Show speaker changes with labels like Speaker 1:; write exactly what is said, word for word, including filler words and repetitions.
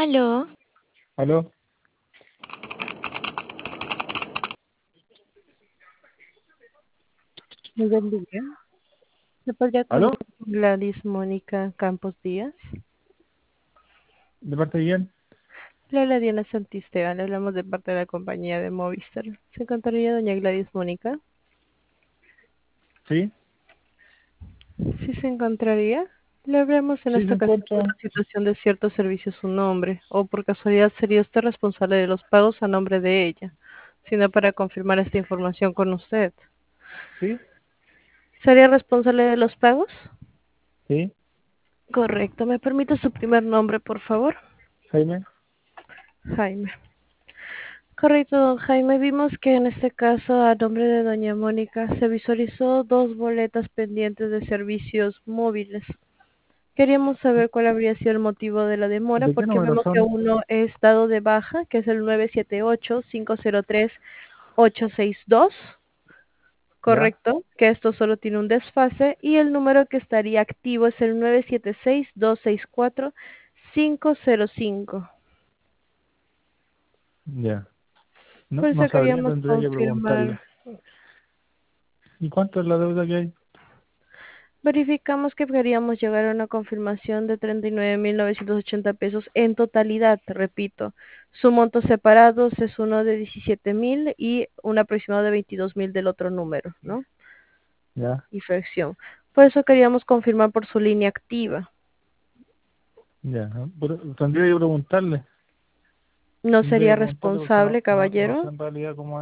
Speaker 1: Aló,
Speaker 2: ¿Aló?
Speaker 3: Muy buen día. ¿Se podría
Speaker 2: ¿Aló?
Speaker 3: comunicar con Gladys Mónica Campos Díaz?
Speaker 2: ¿De parte de quién?
Speaker 3: Le habla Diana Santisteban, le hablamos de parte de la compañía de Movistar. ¿Se encontraría doña Gladys Mónica?
Speaker 2: ¿Sí?
Speaker 3: Sí se encontraría. Le hablamos en
Speaker 2: Sí, se
Speaker 3: esta ocasión por
Speaker 2: encuentra.
Speaker 3: la situación de ciertos servicios a su nombre, o por casualidad sería usted responsable de los pagos a nombre de ella, sino para confirmar esta información con usted.
Speaker 2: ¿Sí?
Speaker 3: ¿Sería responsable de los pagos?
Speaker 2: ¿Sí?
Speaker 3: Correcto. ¿Me permite su primer nombre, por favor?
Speaker 2: ¿Jaime?
Speaker 3: Jaime. Correcto, don Jaime. Vimos que en este caso, a nombre de doña Mónica, se visualizó dos boletas pendientes de servicios móviles. Queríamos saber cuál habría sido el motivo de la demora,
Speaker 2: ¿De qué
Speaker 3: porque
Speaker 2: número
Speaker 3: vemos que
Speaker 2: son?
Speaker 3: uno es dado de baja, que es el nueve siete ocho, cinco cero tres, ocho seis dos,
Speaker 2: ¿Ya?
Speaker 3: correcto, que esto solo tiene un desfase, y el número que estaría activo es el nueve siete seis, dos seis cuatro, cinco cero cinco.
Speaker 2: Ya. No,
Speaker 3: Por
Speaker 2: no
Speaker 3: eso
Speaker 2: sabría,
Speaker 3: queríamos
Speaker 2: tendría que
Speaker 3: confirmar.
Speaker 2: preguntarle. ¿Y cuánto es la deuda que hay?
Speaker 3: Verificamos que queríamos llegar a una confirmación de treinta y nueve mil novecientos ochenta pesos en totalidad, repito. Su monto separados es uno de diecisiete mil y un aproximado de veintidós mil del otro número, ¿no?
Speaker 2: Ya,
Speaker 3: Y fracción. Por eso queríamos confirmar por su línea activa.
Speaker 2: ya. Pero tendría que preguntarle.
Speaker 3: ¿No
Speaker 2: Tendría que
Speaker 3: sería
Speaker 2: preguntarle porque
Speaker 3: responsable,
Speaker 2: no, no, no sé
Speaker 3: caballero?
Speaker 2: en realidad cómo